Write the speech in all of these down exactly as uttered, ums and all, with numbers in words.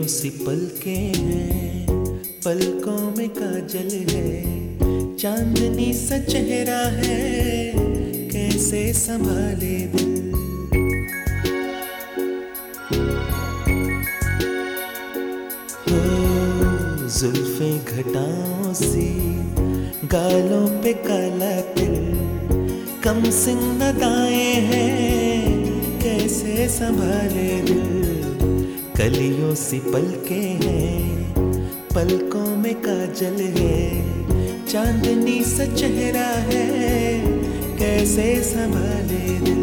सी पलकें हैं, पलकों में काजल है, चांदनी सा चेहरा है, कैसे संभाले दिल। हो जुल्फें घटाओं सी, गालों पे काला तिल, कम सिंह अदाएं हैं, कैसे संभाले दिल। कलियों सी पलकें हैं, पलकों में काजल है, चांदनी सा चेहरा है, कैसे संभाले दिल।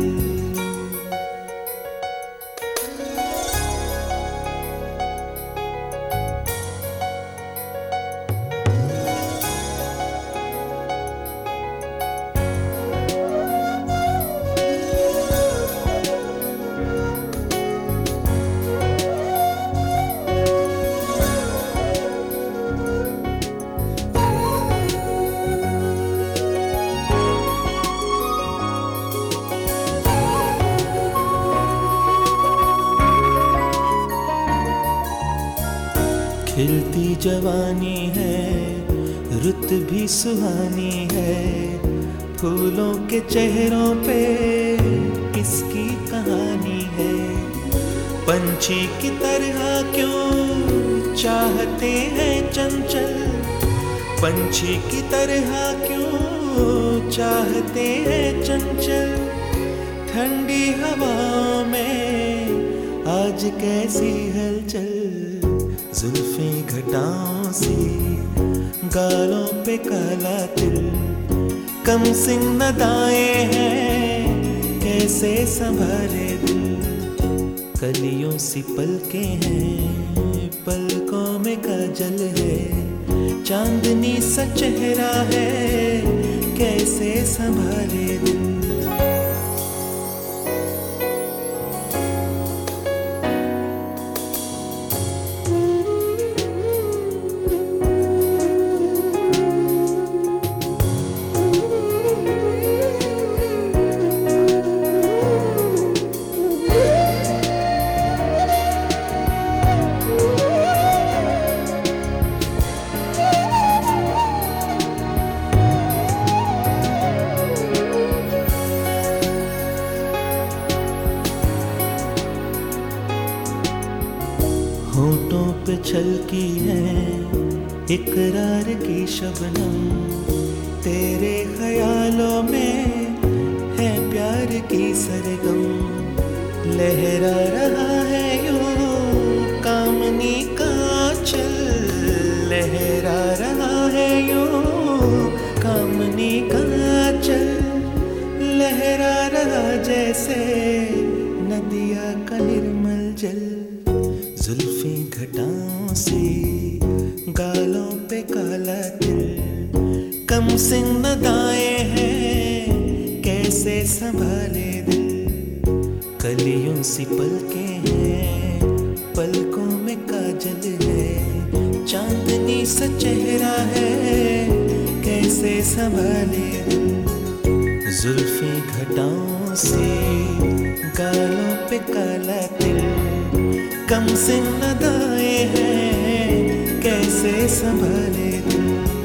खिलती जवानी है, रुत भी सुहानी है, फूलों के चेहरों पे किसकी कहानी है। पंछी की तरह क्यों चाहते हैं चंचल, पंछी की तरह क्यों चाहते हैं चंचल। ठंडी हवाओं में आज कैसी हलचल, जुल्फें घटाओं सी, गालों पे काला तिल, कम सिंह अदाएं हैं, कैसे संभाले दिल। कलियों सी पलकें हैं, पलकों में काजल है, चांदनी सा चेहरा है, कैसे संभाले दिल। होठों पे छलकी है इकरार की शबनम, तेरे ख्यालों में है प्यार की सरगम। लहरा रहा है यूं कामनी का चल, लहरा रहा है यूं कामनी का चल, लहरा रहा जैसे नदिया का निर्मल जल। जुल्फें घटाओं सी, गालों पे काला तिल, कम सिंह अदाएं हैं, कैसे संभाले दिल। कलियों सी पलकें हैं, पलकों में काजल है, चांदनी सा चेहरा है, कैसे संभाले दिल। जुल्फें घटाओं से, गालों पे काला तिल, कम सिंह अदाएं हैं, कैसे संभाले दिल।